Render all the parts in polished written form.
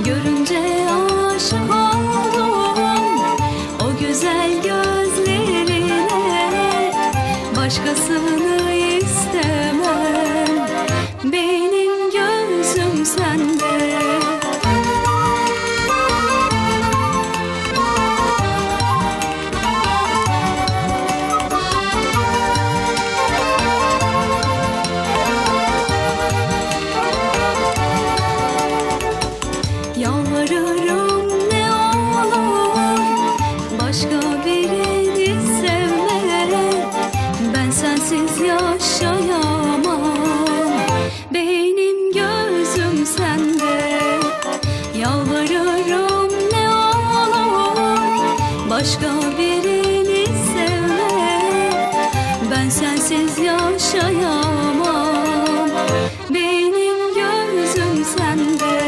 Görünce aşık oldum o güzel gözlerine, başkasını istemem, benim gözüm sende. Yalvarırım ne olur başka birini sevme, ben sensiz yaşayamam, benim gözüm sende. Yalvarırım ne olur başka birini sevme, ben sensiz yaşayamam, benim gözüm sende.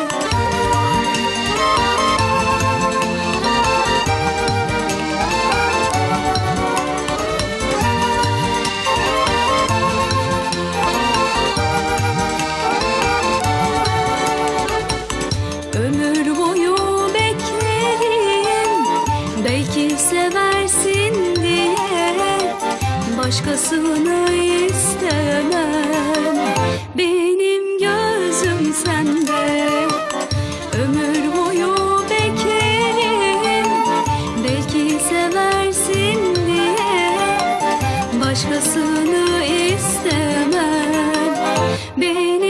Ömür boyu beklerim, belki seversin diye, başkasını istemem, benim gözüm sende. Ömür boyu beklerim, belki seversin diye, başkasını istemem, benim